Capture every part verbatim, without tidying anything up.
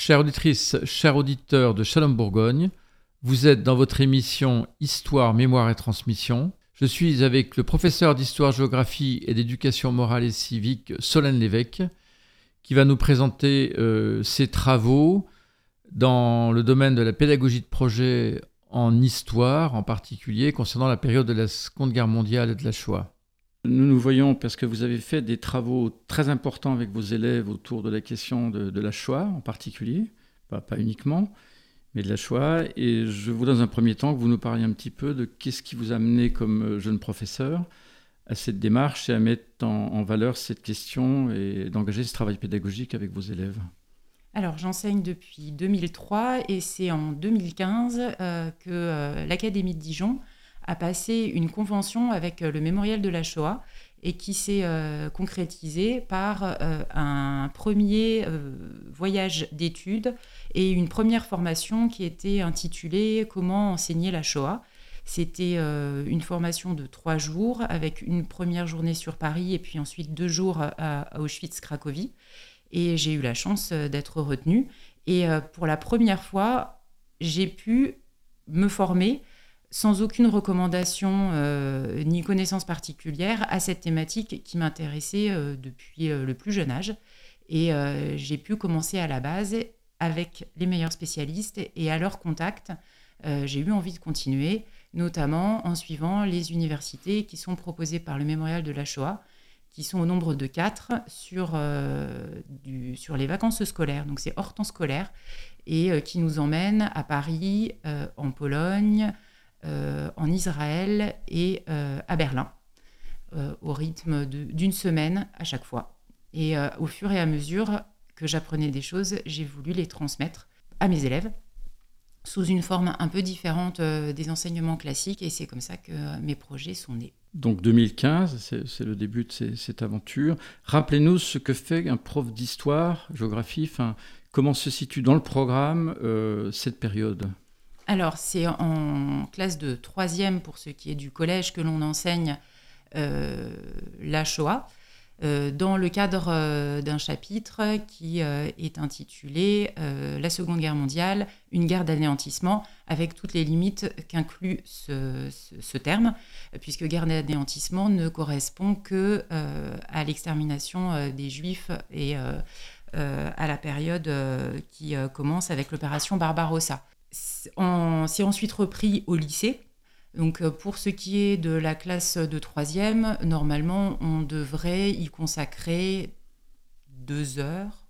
chères auditrices, chers auditeurs de Shalom Bourgogne, vous êtes dans votre émission Histoire, Mémoire et Transmission. Je suis avec le professeur d'histoire-géographie et d'éducation morale et civique, Solène Lévesque, qui va nous présenter euh, ses travaux dans le domaine de la pédagogie de projet en histoire, en particulier concernant la période de la Seconde Guerre mondiale et de la Shoah. Nous nous voyons parce que vous avez fait des travaux très importants avec vos élèves autour de la question de, de la Shoah en particulier, pas, pas uniquement, mais de la Shoah. Et je voudrais dans un premier temps que vous nous parliez un petit peu de qu'est-ce qui vous a amené comme jeune professeur à cette démarche et à mettre en, en valeur cette question et d'engager ce travail pédagogique avec vos élèves. Alors, j'enseigne depuis deux mille trois et c'est en deux mille quinze euh, que euh, l'Académie de Dijon a passé une convention avec euh, le Mémorial de la Shoah et qui s'est euh, concrétisée par euh, un premier euh, voyage d'études et une première formation qui était intitulée « Comment enseigner la Shoah ». C'était euh, une formation de trois jours avec une première journée sur Paris et puis ensuite deux jours à, à Auschwitz-Cracovie. Et j'ai eu la chance d'être retenue. Et euh, pour la première fois, j'ai pu me former sans aucune recommandation euh, ni connaissance particulière à cette thématique qui m'intéressait euh, depuis euh, le plus jeune âge. Et euh, j'ai pu commencer à la base avec les meilleurs spécialistes et à leur contact, euh, j'ai eu envie de continuer, notamment en suivant les universités qui sont proposées par le Mémorial de la Shoah, qui sont au nombre de quatre sur, euh, du, sur les vacances scolaires. Donc c'est hors temps scolaire et euh, qui nous emmène à Paris, euh, en Pologne, Euh, en Israël et euh, à Berlin, euh, au rythme de, d'une semaine à chaque fois. Et euh, au fur et à mesure que j'apprenais des choses, j'ai voulu les transmettre à mes élèves sous une forme un peu différente euh, des enseignements classiques, et c'est comme ça que euh, mes projets sont nés. Donc deux mille quinze, c'est, c'est le début de ces, cette aventure. Rappelez-nous ce que fait un prof d'histoire, géographie, enfin, comment se situe dans le programme euh, cette période ? Alors, c'est en classe de troisième, pour ce qui est du collège, que l'on enseigne euh, la Shoah, euh, dans le cadre euh, d'un chapitre qui euh, est intitulé euh, « La Seconde Guerre mondiale, une guerre d'anéantissement », avec toutes les limites qu'inclut ce, ce, ce terme, puisque guerre d'anéantissement ne correspond que euh, à l'extermination euh, des Juifs et euh, euh, à la période euh, qui euh, commence avec l'opération Barbarossa. En, c'est ensuite repris au lycée. Donc, pour ce qui est de la classe de troisième, normalement, on devrait y consacrer deux heures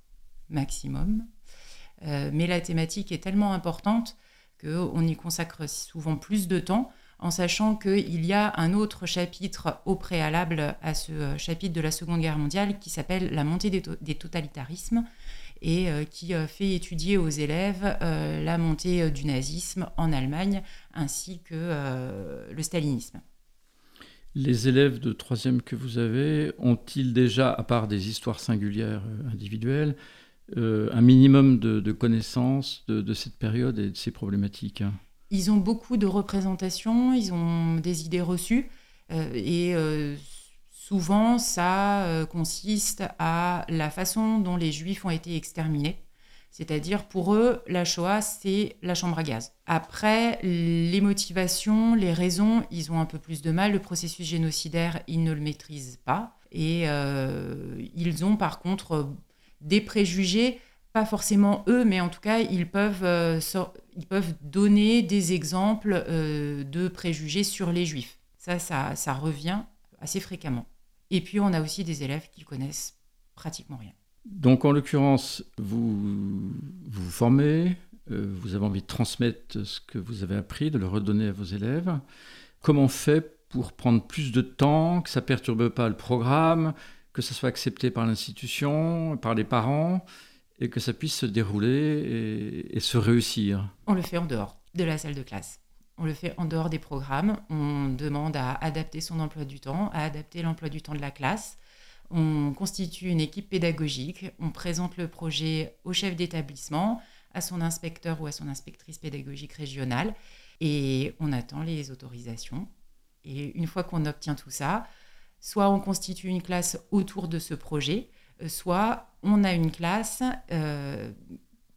maximum. Euh, mais la thématique est tellement importante qu'on y consacre souvent plus de temps, en sachant qu'il y a un autre chapitre au préalable à ce chapitre de la Seconde Guerre mondiale qui s'appelle « La montée des, to- des totalitarismes », et euh, qui euh, fait étudier aux élèves euh, la montée euh, du nazisme en Allemagne, ainsi que euh, le stalinisme. Les élèves de troisième que vous avez, ont-ils déjà, à part des histoires singulières euh, individuelles, euh, un minimum de, de connaissances de, de cette période et de ces problématiques ? Ils ont beaucoup de représentations, ils ont des idées reçues, euh, et euh, souvent, ça euh, consiste à la façon dont les Juifs ont été exterminés. C'est-à-dire, pour eux, la Shoah, c'est la chambre à gaz. Après, les motivations, les raisons, ils ont un peu plus de mal. Le processus génocidaire, ils ne le maîtrisent pas. Et euh, ils ont, par contre, des préjugés, pas forcément eux, mais en tout cas, ils peuvent, euh, so- ils peuvent donner des exemples euh, de préjugés sur les Juifs. Ça, ça, ça revient assez fréquemment. Et puis, on a aussi des élèves qui connaissent pratiquement rien. Donc, en l'occurrence, vous vous, vous formez, euh, vous avez envie de transmettre ce que vous avez appris, de le redonner à vos élèves. Comment on fait pour prendre plus de temps, que ça ne perturbe pas le programme, que ça soit accepté par l'institution, par les parents, et que ça puisse se dérouler et, et se réussir ? On le fait en dehors de la salle de classe. On le fait en dehors des programmes. On demande à adapter son emploi du temps, à adapter l'emploi du temps de la classe. On constitue une équipe pédagogique. On présente le projet au chef d'établissement, à son inspecteur ou à son inspectrice pédagogique régionale. Et on attend les autorisations. Et une fois qu'on obtient tout ça, soit on constitue une classe autour de ce projet, soit on a une classe euh,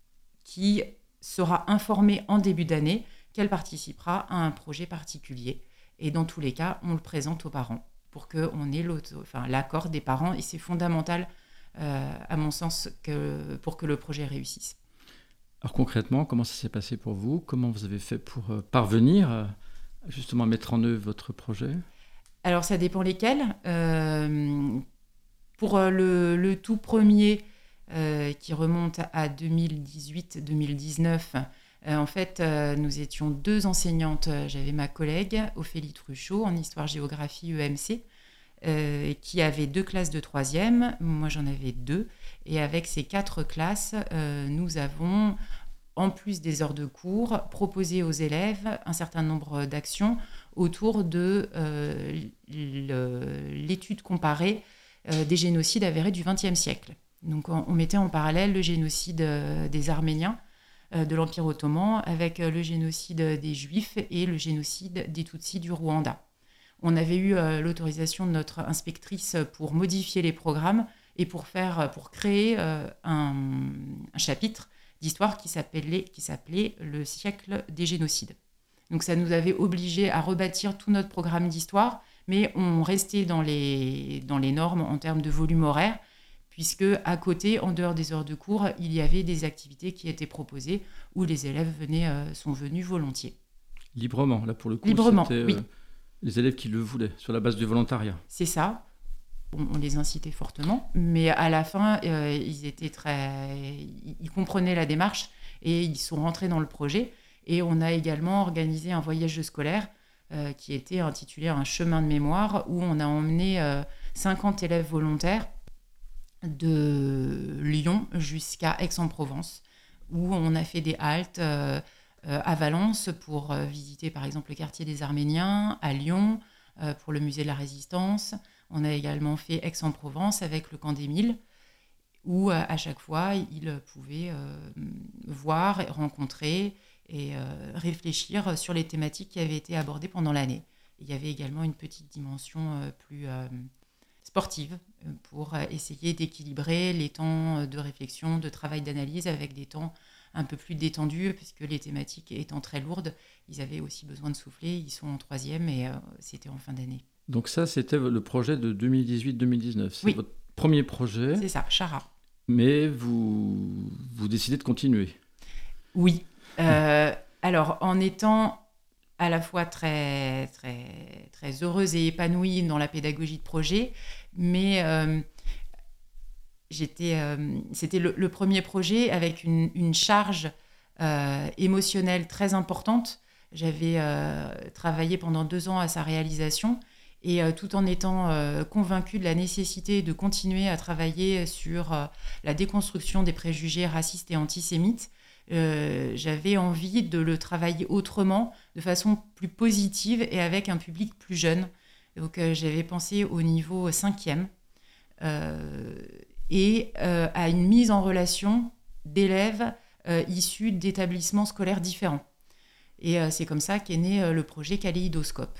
qui sera informée en début d'année qu'elle participera à un projet particulier. Et dans tous les cas, on le présente aux parents pour qu'on ait enfin, l'accord des parents. Et c'est fondamental, euh, à mon sens, que, pour que le projet réussisse. Alors concrètement, comment ça s'est passé pour vous ? Comment vous avez fait pour euh, parvenir à, justement à mettre en œuvre votre projet ? Alors ça dépend lesquels. Euh, pour le, le tout premier, euh, qui remonte à deux mille dix-huit deux mille dix-neuf, euh, en fait, euh, nous étions deux enseignantes. J'avais ma collègue Ophélie Truchot en histoire-géographie E M C, euh, qui avait deux classes de troisième. Moi, j'en avais deux. Et avec ces quatre classes, euh, nous avons, en plus des heures de cours, proposé aux élèves un certain nombre d'actions autour de euh, le, l'étude comparée euh, des génocides avérés du vingtième siècle. Donc, on, on mettait en parallèle le génocide euh, des Arméniens euh, de l'Empire ottoman avec euh, le génocide des Juifs et le génocide des Tutsis du Rwanda. On avait eu euh, l'autorisation de notre inspectrice pour modifier les programmes et pour, faire, pour créer euh, un, un chapitre d'histoire qui s'appelait, qui s'appelait « Le siècle des génocides ». Donc ça nous avait obligés à rebâtir tout notre programme d'histoire, mais on restait dans les, dans les normes en termes de volume horaire, puisque à côté, en dehors des heures de cours, il y avait des activités qui étaient proposées où les élèves venaient, euh, sont venus volontiers. Librement, là pour le coup, Librement, c'était oui. euh, les élèves qui le voulaient, sur la base du volontariat. C'est ça. On, on les incitait fortement, mais à la fin, euh, ils étaient très, ils comprenaient la démarche et ils sont rentrés dans le projet. Et on a également organisé un voyage scolaire euh, qui était intitulé Un chemin de mémoire, où on a emmené euh, cinquante élèves volontaires de Lyon jusqu'à Aix-en-Provence, où on a fait des haltes euh, euh, à Valence pour euh, visiter par exemple le quartier des Arméniens, à Lyon euh, pour le musée de la Résistance. On a également fait Aix-en-Provence avec le camp d'Émile, où euh, à chaque fois ils pouvaient euh, voir, rencontrer et euh, réfléchir sur les thématiques qui avaient été abordées pendant l'année. Il y avait également une petite dimension euh, plus euh, sportive euh, pour euh, essayer d'équilibrer les temps de réflexion, de travail d'analyse avec des temps un peu plus détendus, puisque les thématiques étant très lourdes, ils avaient aussi besoin de souffler. Ils sont en troisième et euh, c'était en fin d'année. Donc ça, c'était le projet de deux mille dix-huit deux mille dix-neuf. C'est oui. votre premier projet. C'est ça, Chara. Mais vous, vous décidez de continuer. Oui. Euh, alors, en étant à la fois très, très, très heureuse et épanouie dans la pédagogie de projet, mais euh, j'étais, euh, c'était le, le premier projet avec une, une charge euh, émotionnelle très importante. J'avais euh, travaillé pendant deux ans à sa réalisation et euh, tout en étant euh, convaincue de la nécessité de continuer à travailler sur euh, la déconstruction des préjugés racistes et antisémites, Euh, j'avais envie de le travailler autrement, de façon plus positive et avec un public plus jeune. Donc euh, j'avais pensé au niveau cinquième euh, et euh, à une mise en relation d'élèves euh, issus d'établissements scolaires différents. Et euh, c'est comme ça qu'est né euh, le projet Kaléidoscope.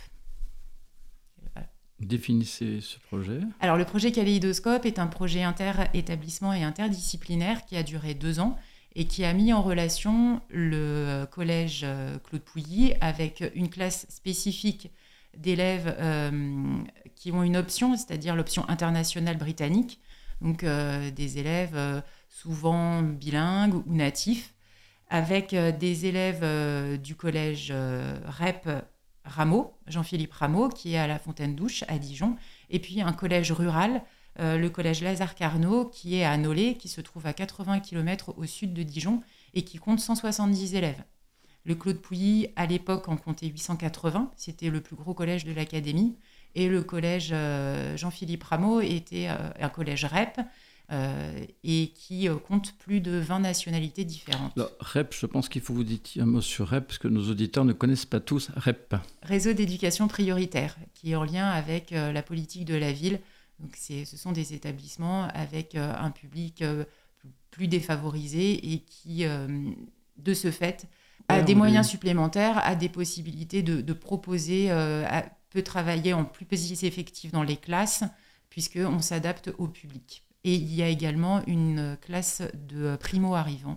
Voilà. Définissez ce projet. Alors le projet Kaléidoscope est un projet inter-établissement et interdisciplinaire qui a duré deux ans et qui a mis en relation le collège Claude Pouilly avec une classe spécifique d'élèves euh, qui ont une option, c'est-à-dire l'option internationale britannique, donc euh, des élèves euh, souvent bilingues ou natifs, avec euh, des élèves euh, du collège euh, R E P Rameau, Jean-Philippe Rameau, qui est à la Fontaine-Douche, à Dijon, et puis un collège rural, Euh, le collège Lazare Carnot, qui est à Nolay, qui se trouve à quatre-vingts kilomètres au sud de Dijon et qui compte cent soixante-dix élèves. Le Claude Pouilly, à l'époque, en comptait huit cent quatre-vingts, c'était le plus gros collège de l'académie, et le collège euh, Jean-Philippe Rameau était euh, un collège R E P euh, et qui euh, compte plus de vingt nationalités différentes. Alors, R E P, je pense qu'il faut vous dire un mot sur R E P, parce que nos auditeurs ne connaissent pas tous R E P. Réseau d'éducation prioritaire, qui est en lien avec euh, la politique de la ville. Donc c'est, ce sont des établissements avec euh, un public euh, plus défavorisé et qui, euh, de ce fait, a ouais, des moyens est... supplémentaires, a des possibilités de, de proposer, euh, a, peut travailler en plus petits effectifs dans les classes, puisqu'on s'adapte au public. Et il y a également une classe de primo-arrivants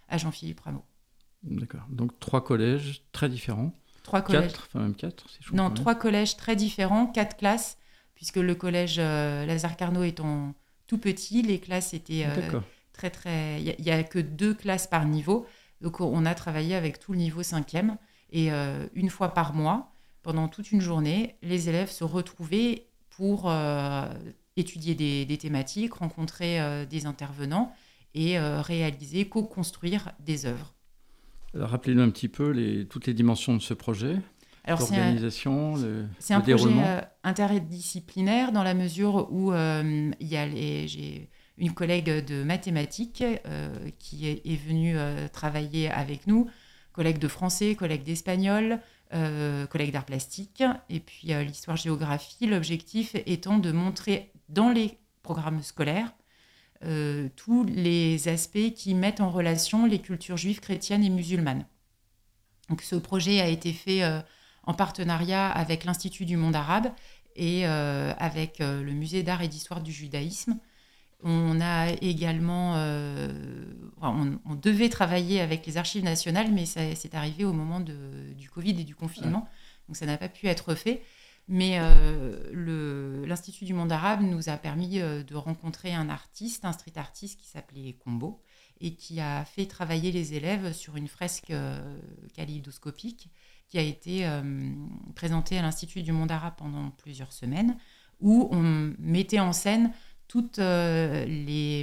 à Jean-Philippe Rameau. D'accord. Donc trois collèges très différents. Trois collèges. Quatre, enfin même quatre, si je Non, comprends bien. trois collèges très différents, quatre classes, puisque le collège euh, Lazare Carnot étant tout petit, les classes étaient euh, D'accord. très très. Il n'y a, a que deux classes par niveau, donc on a travaillé avec tout le niveau cinquième et euh, une fois par mois, pendant toute une journée, les élèves se retrouvaient pour euh, étudier des, des thématiques, rencontrer euh, des intervenants et euh, réaliser, co-construire des œuvres. Alors, rappelez-nous un petit peu les, toutes les dimensions de ce projet, Alors, l'organisation, le, le c'est un déroulement. projet euh, interdisciplinaire dans la mesure où euh, il y a les, j'ai une collègue de mathématiques euh, qui est, est venue euh, travailler avec nous, collègue de français, collègue d'espagnol, euh, collègue d'art plastique, et puis euh, l'histoire-géographie, l'objectif étant de montrer dans les programmes scolaires euh, tous les aspects qui mettent en relation les cultures juives, chrétiennes et musulmanes. Donc, ce projet a été fait euh, en partenariat avec l'Institut du monde arabe et euh, avec euh, le Musée d'art et d'histoire du judaïsme. On a également, euh, on, on devait travailler avec les archives nationales, mais ça, c'est arrivé au moment de, du Covid et du confinement, donc ça n'a pas pu être fait. Mais euh, le, l'Institut du monde arabe nous a permis euh, de rencontrer un artiste, un street artiste qui s'appelait Combo, et qui a fait travailler les élèves sur une fresque euh, kaléidoscopique qui a été euh, présentée à l'Institut du monde arabe pendant plusieurs semaines, où on mettait en scène toutes euh, les,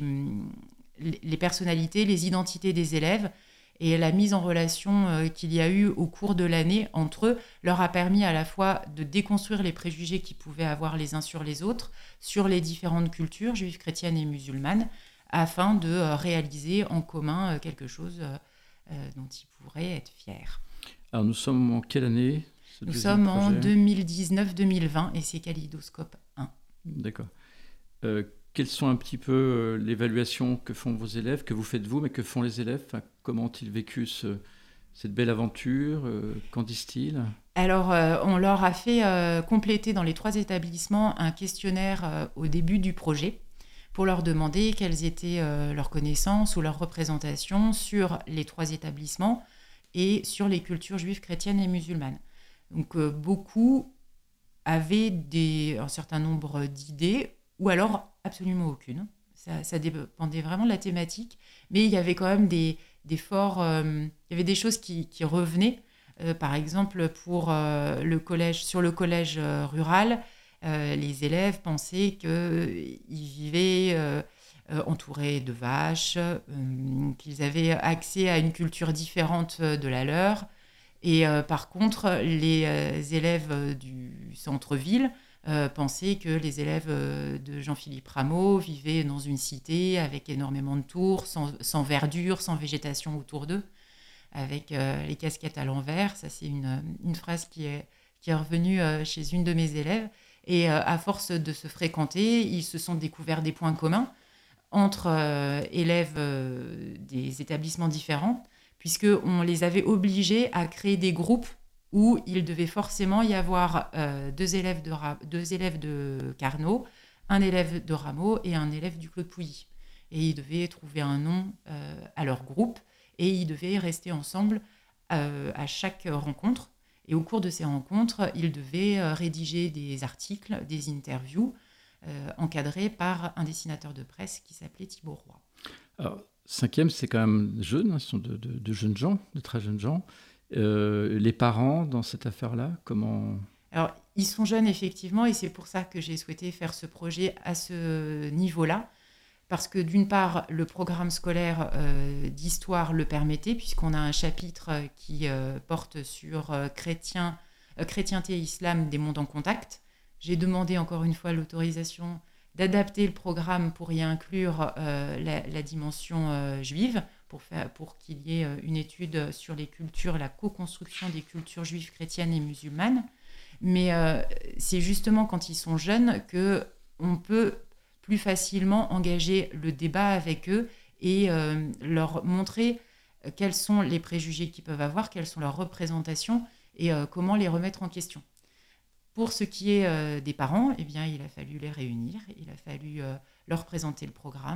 les personnalités, les identités des élèves, et la mise en relation euh, qu'il y a eu au cours de l'année entre eux leur a permis à la fois de déconstruire les préjugés qu'ils pouvaient avoir les uns sur les autres, sur les différentes cultures juives, chrétiennes et musulmanes, afin de euh, réaliser en commun euh, quelque chose euh, euh, dont ils pourraient être fiers. Alors nous sommes en quelle année ce Nous deuxième sommes en projet deux mille dix-neuf deux mille vingt et c'est Kaléidoscope un. D'accord. Euh, quelles sont un petit peu euh, l'évaluation que font vos élèves, que vous faites vous, mais que font les élèves? Enfin, comment ont-ils vécu ce, cette belle aventure? euh, Qu'en disent-ils? Alors, euh, on leur a fait euh, compléter dans les trois établissements un questionnaire euh, au début du projet pour leur demander quelles étaient euh, leurs connaissances ou leurs représentations sur les trois établissements et sur les cultures juives, chrétiennes et musulmanes. Donc, euh, beaucoup avaient des, un certain nombre d'idées ou alors absolument aucune. Ça, ça dépendait vraiment de la thématique, mais il y avait quand même des, des forts... Euh, il y avait des choses qui, qui revenaient. Euh, par exemple, pour, euh, le collège, sur le collège euh, rural, euh, les élèves pensaient qu'ils vivaient euh, euh, entourés de vaches, euh, qu'ils avaient accès à une culture différente de la leur. Et euh, par contre, les euh, élèves du centre-ville euh, pensaient que les élèves euh, de Jean-Philippe Rameau vivaient dans une cité avec énormément de tours, sans, sans verdure, sans végétation autour d'eux, avec euh, les casquettes à l'envers. Ça, c'est une, une phrase qui est, qui est revenue euh, chez une de mes élèves. Et euh, à force de se fréquenter, ils se sont découverts des points communs entre euh, élèves euh, des établissements différents, puisqu'on les avait obligés à créer des groupes où il devait forcément y avoir euh, deux, élèves de Ra- deux élèves de Carnot, un élève de Rameau et un élève du Claude Pouilly. Et ils devaient trouver un nom euh, à leur groupe et ils devaient rester ensemble euh, à chaque rencontre. Et au cours de ces rencontres, ils devaient euh, rédiger des articles, des interviews, euh, encadrés par un dessinateur de presse qui s'appelait Thibaut Roy. Alors, cinquième, c'est quand même jeune, hein, ce sont de, de, de jeunes gens, de très jeunes gens. Euh, les parents, dans cette affaire-là, comment... Alors, ils sont jeunes, effectivement, et c'est pour ça que j'ai souhaité faire ce projet à ce niveau-là, parce que d'une part, le programme scolaire euh, d'histoire le permettait, puisqu'on a un chapitre qui euh, porte sur euh, chrétien, euh, chrétienté et islam des mondes en contact. J'ai demandé encore une fois l'autorisation d'adapter le programme pour y inclure euh, la, la dimension euh, juive, pour, faire, pour qu'il y ait euh, une étude sur les cultures, la co-construction des cultures juives, chrétiennes et musulmanes. Mais euh, c'est justement quand ils sont jeunes qu'on peut plus facilement engager le débat avec eux et euh, leur montrer quels sont les préjugés qu'ils peuvent avoir, quelles sont leurs représentations et euh, comment les remettre en question. Pour ce qui est euh, des parents, eh bien, il a fallu les réunir, il a fallu euh, leur présenter le programme,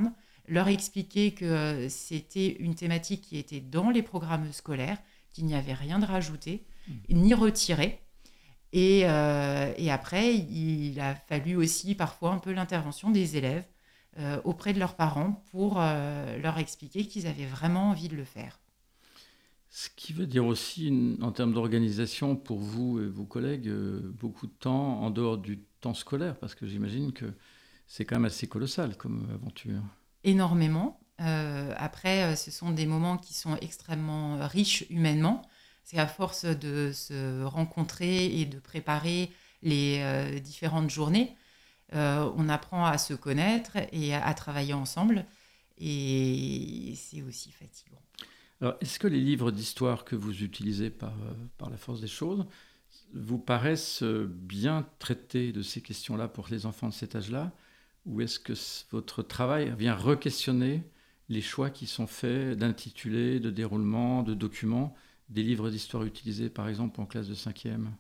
leur expliquer que euh, c'était une thématique qui était dans les programmes scolaires, qu'il n'y avait rien de rajouté, mmh. ni retiré. Et, euh, et après, il a fallu aussi parfois un peu l'intervention des élèves euh, auprès de leurs parents pour euh, leur expliquer qu'ils avaient vraiment envie de le faire. Ce qui veut dire aussi, en termes d'organisation, pour vous et vos collègues, euh, beaucoup de temps en dehors du temps scolaire, parce que j'imagine que c'est quand même assez colossal comme aventure. Énormément. Euh, après, ce sont des moments qui sont extrêmement riches humainement. C'est à force de se rencontrer et de préparer les euh, différentes journées, euh, on apprend à se connaître et à, à travailler ensemble. Et c'est aussi fatigant. Alors, est-ce que les livres d'histoire que vous utilisez par, par la force des choses vous paraissent bien traités de ces questions-là pour les enfants de cet âge-là? Ou est-ce que votre travail vient re-questionner les choix qui sont faits d'intitulés, de déroulement, de documents des livres d'histoire utilisés, par exemple, en classe de cinquième?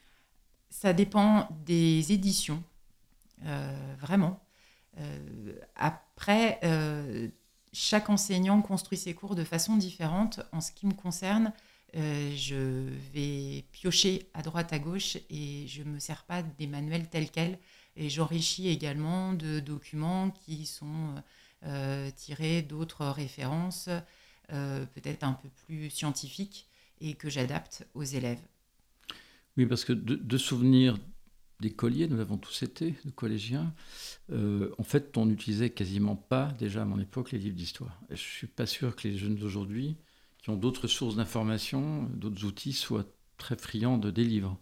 Ça dépend des éditions, euh, vraiment. Euh, après... Euh, Chaque enseignant construit ses cours de façon différente. En ce qui me concerne, euh, je vais piocher à droite à gauche et je ne me sers pas des manuels tels quels. Et j'enrichis également de documents qui sont euh, tirés d'autres références, euh, peut-être un peu plus scientifiques, et que j'adapte aux élèves. Oui, parce que de, de souvenirs d'écoliers, nous l'avons tous été, de collégiens, euh, en fait, on n'utilisait quasiment pas, déjà à mon époque, les livres d'histoire. Et je ne suis pas sûr que les jeunes d'aujourd'hui, qui ont d'autres sources d'information, d'autres outils, soient très friands de des livres.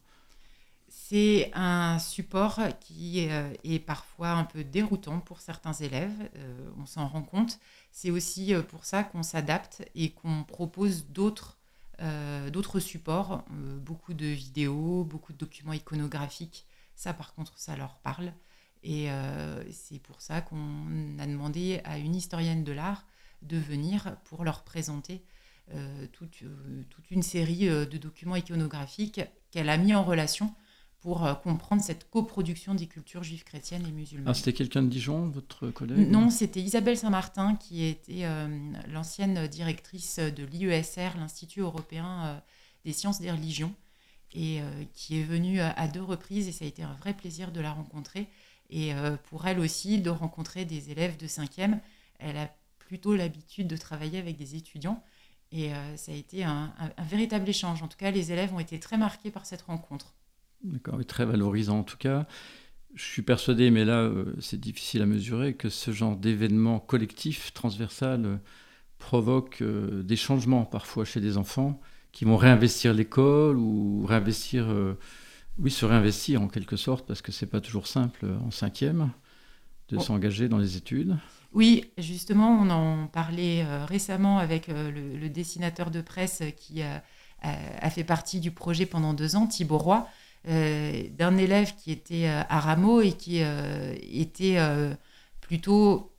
C'est un support qui euh, est parfois un peu déroutant pour certains élèves, euh, on s'en rend compte. C'est aussi pour ça qu'on s'adapte et qu'on propose d'autres, euh, d'autres supports, euh, beaucoup de vidéos, beaucoup de documents iconographiques. Ça, par contre, ça leur parle. Et euh, c'est pour ça qu'on a demandé à une historienne de l'art de venir pour leur présenter euh, toute, euh, toute une série de documents iconographiques qu'elle a mis en relation pour euh, comprendre cette coproduction des cultures juives, chrétiennes et musulmanes. Ah, c'était quelqu'un de Dijon, votre collègue? Non, c'était Isabelle Saint-Martin, qui était euh, l'ancienne directrice de l'I E S R, l'Institut européen euh, des sciences des religions, et euh, qui est venue à deux reprises, et ça a été un vrai plaisir de la rencontrer. Et euh, pour elle aussi, de rencontrer des élèves de cinquième. Elle a plutôt l'habitude de travailler avec des étudiants, et euh, ça a été un, un, un véritable échange. En tout cas, les élèves ont été très marqués par cette rencontre. D'accord, et très valorisant en tout cas. Je suis persuadé, mais là, euh, c'est difficile à mesurer, que ce genre d'événement collectif, transversal, euh, provoque euh, des changements parfois chez des enfants qui vont réinvestir l'école ou réinvestir, euh, oui, se réinvestir en quelque sorte, parce que c'est pas toujours simple euh, en cinquième de bon. s'engager dans les études. Oui, justement, on en parlait euh, récemment avec euh, le, le dessinateur de presse qui a, a, a fait partie du projet pendant deux ans, Thibaut Roy, euh, d'un élève qui était euh, à Rameau et qui euh, était euh, plutôt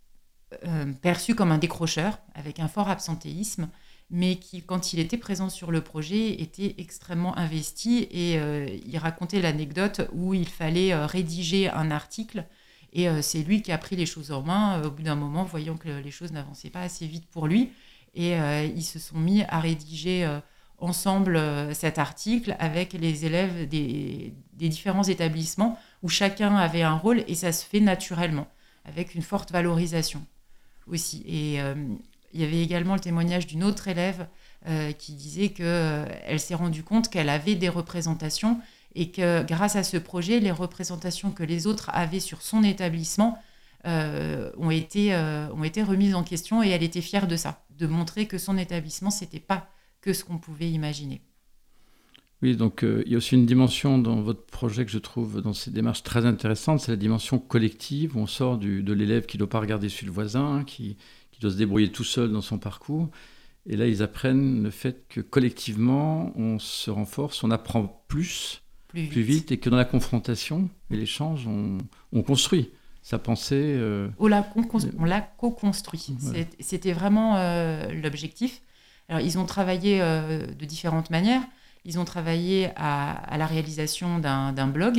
euh, perçu comme un décrocheur, avec un fort absentéisme, mais qui, quand il était présent sur le projet, était extrêmement investi. Et euh, il racontait l'anecdote où il fallait euh, rédiger un article. Et euh, c'est lui qui a pris les choses en main, euh, au bout d'un moment, voyant que les choses n'avançaient pas assez vite pour lui. Et euh, ils se sont mis à rédiger euh, ensemble euh, cet article avec les élèves des, des différents établissements, où chacun avait un rôle, et ça se fait naturellement, avec une forte valorisation aussi. Et euh, il y avait également le témoignage d'une autre élève euh, qui disait qu'elle euh, s'est rendue compte qu'elle avait des représentations, et que grâce à ce projet, les représentations que les autres avaient sur son établissement euh, ont, été, euh, ont été remises en question, et elle était fière de ça, de montrer que son établissement, ce n'était pas que ce qu'on pouvait imaginer. Oui, donc euh, il y a aussi une dimension dans votre projet que je trouve dans ces démarches très intéressante, c'est la dimension collective, où on sort du, de l'élève qui ne doit pas regarder sur le voisin, qui, qui doit se débrouiller tout seul dans son parcours. Et là, ils apprennent le fait que collectivement, on se renforce, on apprend plus, plus vite, plus vite et que dans la confrontation et l'échange, on, on construit sa pensée. Euh... On l'a, on l'a co-construit. Voilà. C'était vraiment euh, l'objectif. Alors, ils ont travaillé euh, de différentes manières. Ils ont travaillé à, à la réalisation d'un, d'un blog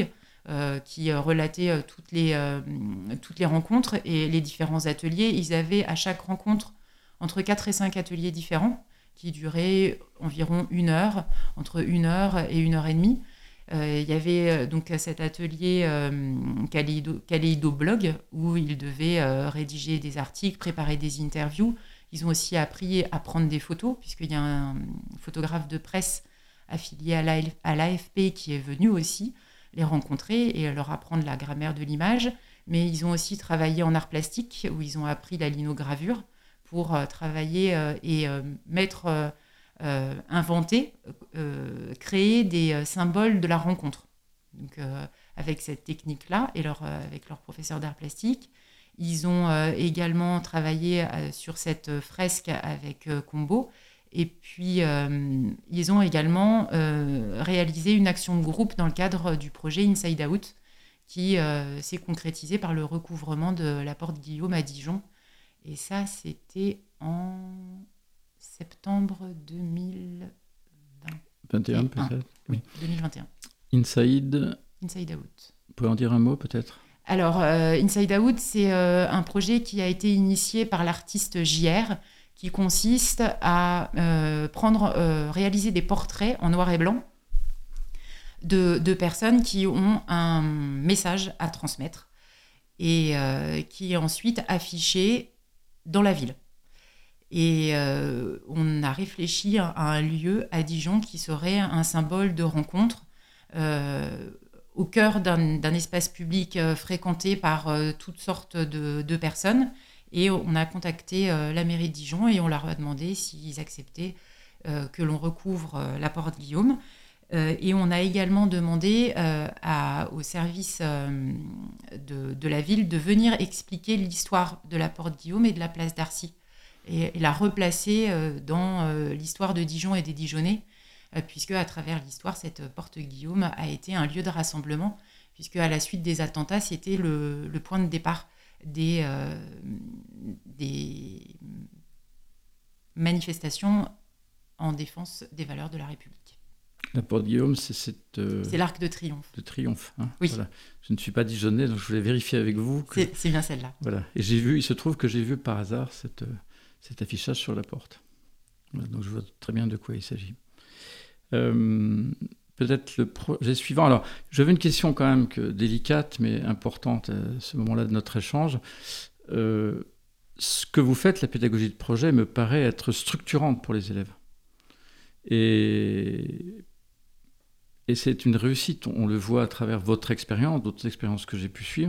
euh, qui euh, relatait euh, toutes, les, euh, toutes les rencontres et les différents ateliers. Ils avaient à chaque rencontre entre quatre et cinq ateliers différents qui duraient environ une heure, entre une heure et une heure et demie. Euh, il y avait donc cet atelier euh, Kaleido, Kaleido Blog où ils devaient euh, rédiger des articles, préparer des interviews. Ils ont aussi appris à prendre des photos, puisqu'il y a un photographe de presse affilié à l'A F P qui est venu aussi les rencontrer et leur apprendre la grammaire de l'image. Mais ils ont aussi travaillé en art plastique, où ils ont appris la linogravure pour euh, travailler euh, et euh, mettre... Euh, Euh, inventer, euh, créer des euh, symboles de la rencontre. Donc, euh, avec cette technique-là et leur, euh, avec leur professeur d'art plastique. Ils ont euh, également travaillé euh, sur cette fresque avec euh, Combo. Et puis, euh, ils ont également euh, réalisé une action de groupe dans le cadre du projet Inside Out, qui euh, s'est concrétisé par le recouvrement de la porte Guillaume à Dijon. Et ça, c'était en... septembre deux mille vingt et un. vingt et un peut-être. Oui, deux mille vingt et un. Inside. Inside Out. Vous pouvez en dire un mot peut-être ? Alors, euh, Inside Out, c'est euh, un projet qui a été initié par l'artiste J R, qui consiste à euh, prendre, euh, réaliser des portraits en noir et blanc de, de personnes qui ont un message à transmettre et euh, qui est ensuite affiché dans la ville. Et euh, on a réfléchi à, à un lieu à Dijon qui serait un symbole de rencontre euh, au cœur d'un, d'un espace public euh, fréquenté par euh, toutes sortes de, de personnes. Et on a contacté euh, la mairie de Dijon et on leur a demandé s'ils acceptaient euh, que l'on recouvre euh, la porte Guillaume. Euh, et on a également demandé euh, à, au service euh, de, de la ville de venir expliquer l'histoire de la porte Guillaume et de la place d'Arcy. Et, et la replacer euh, dans euh, l'histoire de Dijon et des Dijonnais, euh, puisque à travers l'histoire, cette porte Guillaume a été un lieu de rassemblement, puisque à la suite des attentats, c'était le, le point de départ des, euh, des manifestations en défense des valeurs de la République. La porte Guillaume, c'est cette... Euh, c'est l'Arc de Triomphe. De Triomphe, hein, oui. Voilà. Je ne suis pas dijonnais, donc je voulais vérifier avec vous. Que... C'est, c'est bien celle-là. Voilà. Et j'ai vu, il se trouve que j'ai vu par hasard cette... Euh, cet affichage sur la porte. Voilà, donc je vois très bien de quoi il s'agit. Euh, peut-être le projet suivant. Alors, j'avais une question quand même que, délicate, mais importante à ce moment-là de notre échange. Euh, ce que vous faites, la pédagogie de projet, me paraît être structurante pour les élèves. Et, et c'est une réussite. On le voit à travers votre expérience, d'autres expériences que j'ai pu suivre.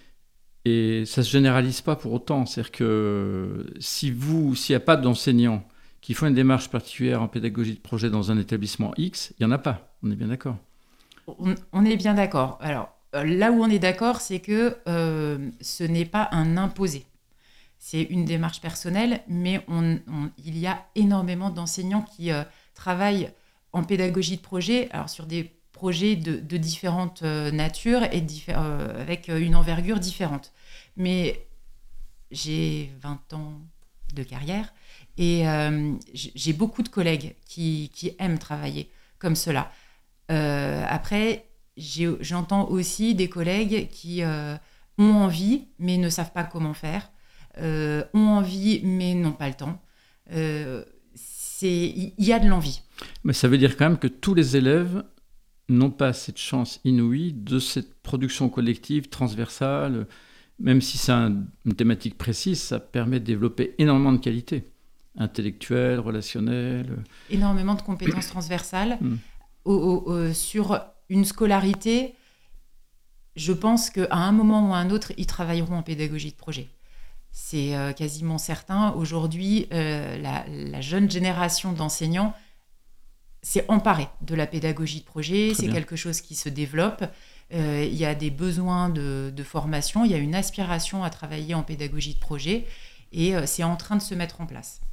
Et ça ne se généralise pas pour autant. C'est-à-dire que si vous, s'il n'y a pas d'enseignants qui font une démarche particulière en pédagogie de projet dans un établissement X, il n'y en a pas. On est bien d'accord. On, on est bien d'accord. Alors, là où on est d'accord, c'est que euh, ce n'est pas un imposé. C'est une démarche personnelle, mais on, on, il y a énormément d'enseignants qui euh, travaillent en pédagogie de projet, alors sur des projets de, de différentes euh, natures et diffé- euh, avec une envergure différente. Mais j'ai vingt ans de carrière et euh, j'ai beaucoup de collègues qui, qui aiment travailler comme cela. Euh, après, j'ai, j'entends aussi des collègues qui euh, ont envie mais ne savent pas comment faire, euh, ont envie mais n'ont pas le temps. Euh, c'est, il y a de l'envie. Mais ça veut dire quand même que tous les élèves n'ont pas cette chance inouïe de cette production collective transversale. Même si c'est un, une thématique précise, ça permet de développer énormément de qualités intellectuelles, relationnelles. Énormément de compétences transversales. Mm. Au, au, au, sur une scolarité, je pense qu'à un moment ou à un autre, ils travailleront en pédagogie de projet. C'est euh, quasiment certain. Aujourd'hui, euh, la, la jeune génération d'enseignants s'est emparée de la pédagogie de projet. Très c'est bien. Quelque chose qui se développe. Euh, il y a des besoins de, de formation, il y a une aspiration à travailler en pédagogie de projet et euh, c'est en train de se mettre en place.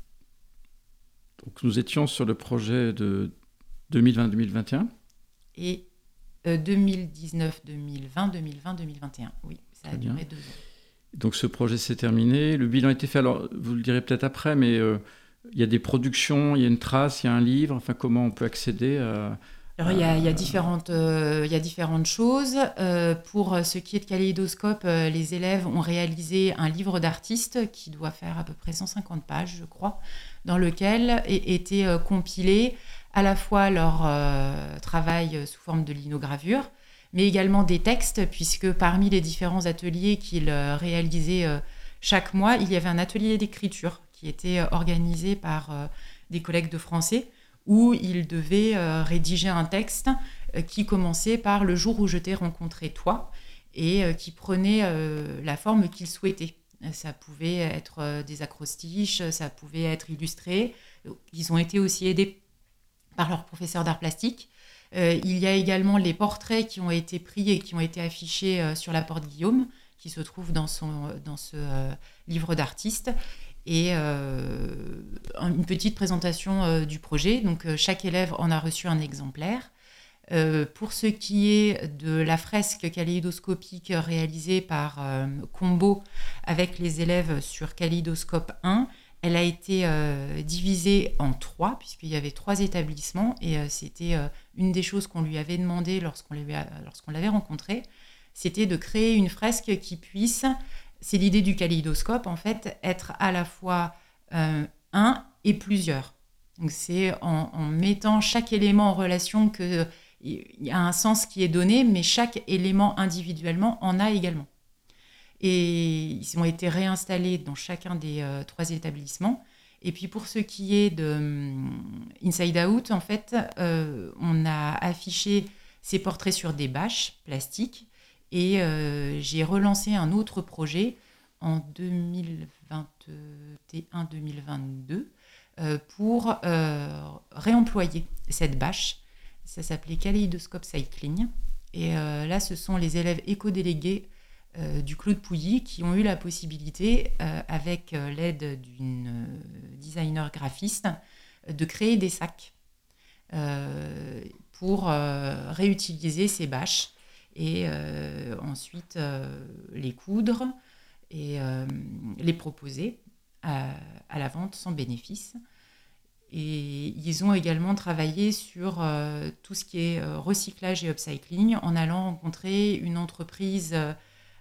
Donc nous étions sur le projet de deux mille vingt deux mille vingt et un et euh, deux mille dix-neuf deux mille vingt deux mille vingt deux mille vingt et un, oui, ça a Très duré bien. deux ans. Donc ce projet s'est terminé, le bilan a été fait, alors vous le direz peut-être après, mais euh, il y a des productions, il y a une trace, il y a un livre, enfin comment on peut accéder à, Alors, il y a, il y a différentes, euh, il y a différentes choses. Euh, pour ce qui est de Kaléidoscope, euh, les élèves ont réalisé un livre d'artistes qui doit faire à peu près cent cinquante pages, je crois, dans lequel étaient euh, compilés à la fois leur euh, travail sous forme de linogravure, mais également des textes, puisque parmi les différents ateliers qu'ils euh, réalisaient euh, chaque mois, il y avait un atelier d'écriture qui était euh, organisé par euh, des collègues de français, où il devait euh, rédiger un texte euh, qui commençait par « Le jour où je t'ai rencontré toi » et euh, qui prenait euh, la forme qu'il souhaitait. Ça pouvait être euh, des acrostiches, ça pouvait être illustré. Ils ont été aussi aidés par leur professeur d'art plastique. Euh, il y a également les portraits qui ont été pris et qui ont été affichés euh, sur la porte Guillaume, qui se trouve dans, son, dans ce euh, livre d'artiste. Et euh, une petite présentation euh, du projet. Donc, euh, chaque élève en a reçu un exemplaire. Euh, pour ce qui est de la fresque kaléidoscopique réalisée par euh, Combo avec les élèves sur Kaléidoscope un, elle a été euh, divisée en trois, puisqu'il y avait trois établissements. Et euh, c'était euh, une des choses qu'on lui avait demandé lorsqu'on l'avait, lorsqu'on l'avait rencontré. C'était de créer une fresque qui puisse... C'est l'idée du kaléidoscope, en fait, être à la fois euh, un et plusieurs. Donc, c'est en, en mettant chaque élément en relation qu'il y a un sens qui est donné, mais chaque élément individuellement en a également. Et ils ont été réinstallés dans chacun des euh, trois établissements. Et puis, pour ce qui est de um, Inside Out, en fait, euh, on a affiché ces portraits sur des bâches plastiques. Et euh, j'ai relancé un autre projet en deux mille vingt et un deux mille vingt-deux euh, pour euh, réemployer cette bâche. Ça s'appelait Kaléidoscope Cycling. Et euh, là, ce sont les élèves éco-délégués euh, du Claude Pouilly qui ont eu la possibilité, euh, avec euh, l'aide d'une euh, designer graphiste, de créer des sacs euh, pour euh, réutiliser ces bâches. Et euh, ensuite euh, les coudre et euh, les proposer à, à la vente sans bénéfice. Et ils ont également travaillé sur euh, tout ce qui est euh, recyclage et upcycling en allant rencontrer une entreprise euh,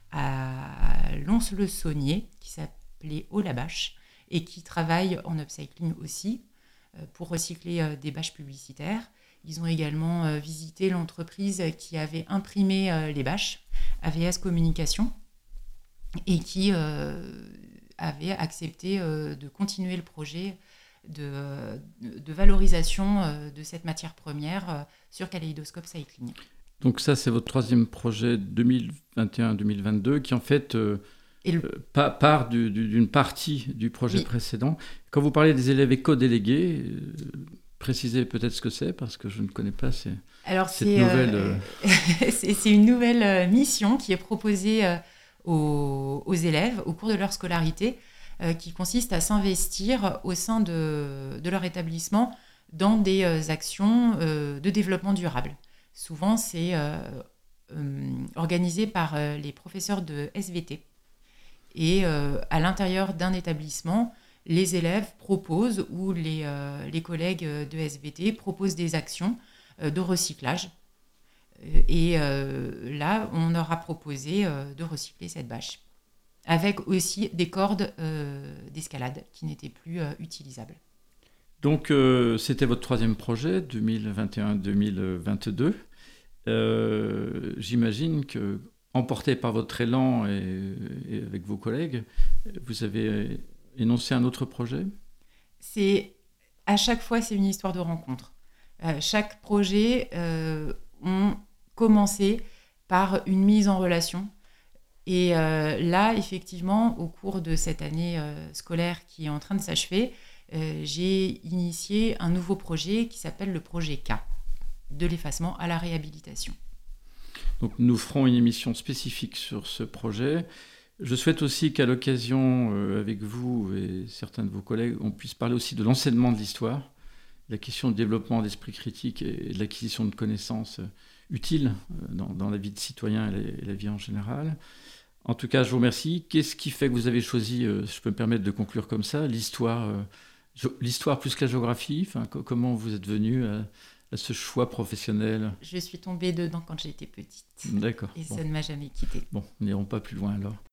à Lons-le-Saunier qui s'appelait Olabache et qui travaille en upcycling aussi euh, pour recycler euh, des bâches publicitaires. Ils ont également euh, visité l'entreprise qui avait imprimé euh, les bâches, A V S Communication, et qui euh, avait accepté euh, de continuer le projet de, de valorisation euh, de cette matière première euh, sur Kaléidoscope Cycling. Donc ça, c'est votre troisième projet deux mille vingt et un deux mille vingt-deux qui en fait euh, le... euh, part du, du, d'une partie du projet oui. précédent. Quand vous parlez des élèves éco-délégués, euh, précisez peut-être ce que c'est, parce que je ne connais pas ces, Alors, cette c'est, nouvelle... Euh, c'est, c'est une nouvelle euh, mission qui est proposée euh, aux, aux élèves au cours de leur scolarité, euh, qui consiste à s'investir au sein de, de leur établissement dans des euh, actions euh, de développement durable. Souvent, c'est euh, euh, organisé par euh, les professeurs de S V T. Et euh, à l'intérieur d'un établissement, les élèves proposent, ou les, euh, les collègues de S V T proposent des actions euh, de recyclage. Et euh, là, on leur a proposé euh, de recycler cette bâche, avec aussi des cordes euh, d'escalade qui n'étaient plus euh, utilisables. Donc, euh, c'était votre troisième projet, deux mille vingt et un deux mille vingt-deux. Euh, j'imagine que, emporté par votre élan et, et avec vos collègues, vous avez énoncé un autre projet ? C'est, à chaque fois, c'est une histoire de rencontre. Euh, chaque projet euh, ont commencé par une mise en relation. Et euh, là, effectivement, au cours de cette année euh, scolaire qui est en train de s'achever, euh, j'ai initié un nouveau projet qui s'appelle le projet K, de l'effacement à la réhabilitation. Donc nous ferons une émission spécifique sur ce projet. Je souhaite aussi qu'à l'occasion, euh, avec vous et certains de vos collègues, on puisse parler aussi de l'enseignement de l'histoire, de la question du développement d'esprit critique et de l'acquisition de connaissances utiles dans, dans la vie de citoyen et la, et la vie en général. En tout cas, je vous remercie. Qu'est-ce qui fait que vous avez choisi, euh, je peux me permettre de conclure comme ça, l'histoire, euh, l'histoire plus que la géographie, enfin, co- comment vous êtes venu à, à ce choix professionnel? Je suis tombée dedans quand j'étais petite. D'accord. Et bon. ça ne m'a jamais quittée. Bon, n'irons pas plus loin alors.